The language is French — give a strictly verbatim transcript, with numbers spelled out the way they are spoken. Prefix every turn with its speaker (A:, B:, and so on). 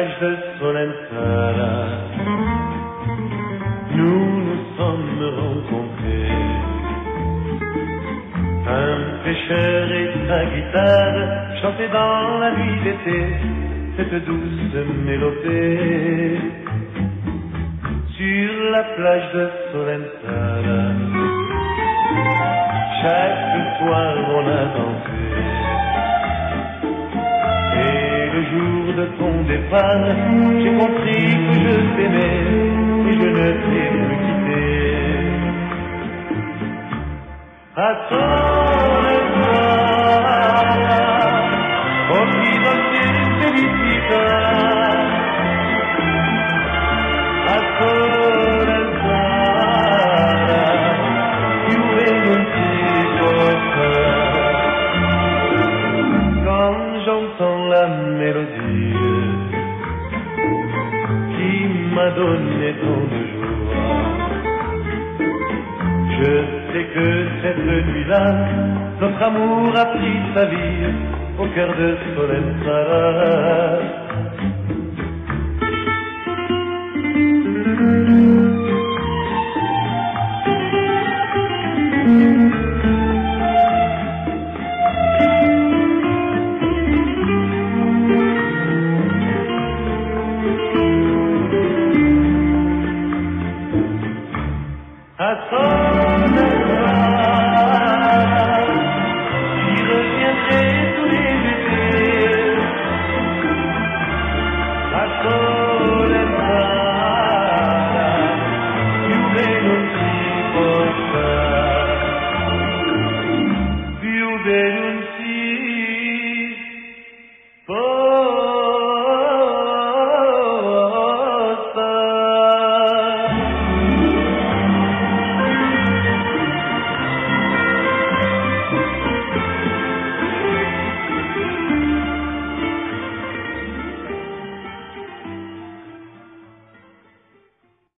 A: plage de Solentara, nous nous sommes rencontrés. Un pêcheur et sa guitare chantaient dans la nuit d'été cette douce mélopée. Sur la plage de Solentara, chaque soir on a dansé. Et le jour de ton départ, j'ai compris que je t'aimais et je ne t'ai plus quitté. À Solentara, oh qui va te féliciter. A Solentara, più e non ti porta. Quand j'entends la mélodie qui m'a donné tant de joie, je sais que cette nuit-là, notre amour a pris sa vie au cœur de Solentara.